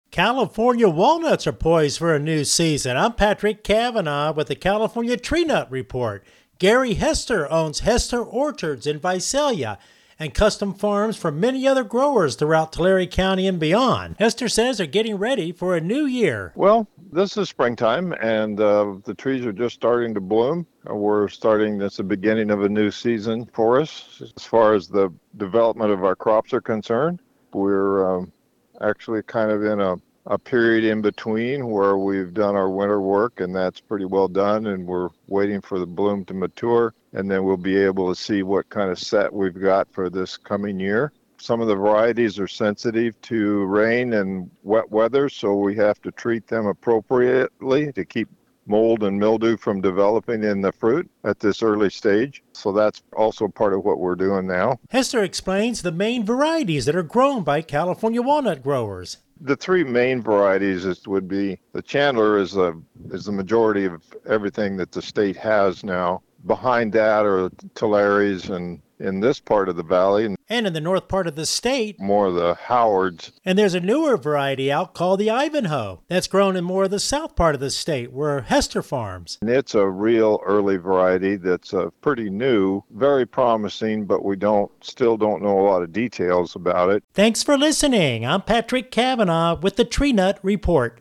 California walnuts are poised for a new season. I'm Patrick Cavanaugh with the California Tree Nut Report. Gary Hester owns Hester Orchards in Visalia and custom farms for many other growers throughout Tulare County and beyond. Hester says they're getting ready for a new year. Well, this is springtime and the trees are just starting to bloom. It's the beginning of a new season for us. As far as the development of our crops are concerned, we're actually kind of in a period in between where we've done our winter work, and that's pretty well done, and we're waiting for the bloom to mature, and then we'll be able to see what kind of set we've got for this coming year. Some of the varieties are sensitive to rain and wet weather, so we have to treat them appropriately to keep mold and mildew from developing in the fruit at this early stage. So that's also part of what we're doing now. Hester explains the main varieties that are grown by California walnut growers. The three main varieties would be the Chandler is the majority of everything that the state has now. Behind that are Tulares, and in this part of the valley, and in the north part of the state, more of the Howards. And there's a newer variety out called the Ivanhoe that's grown in more of the south part of the state where Hester farms. And it's a real early variety that's pretty new, very promising, but we still don't know a lot of details about it. Thanks for listening. I'm Patrick Cavanaugh with the Tree Nut Report.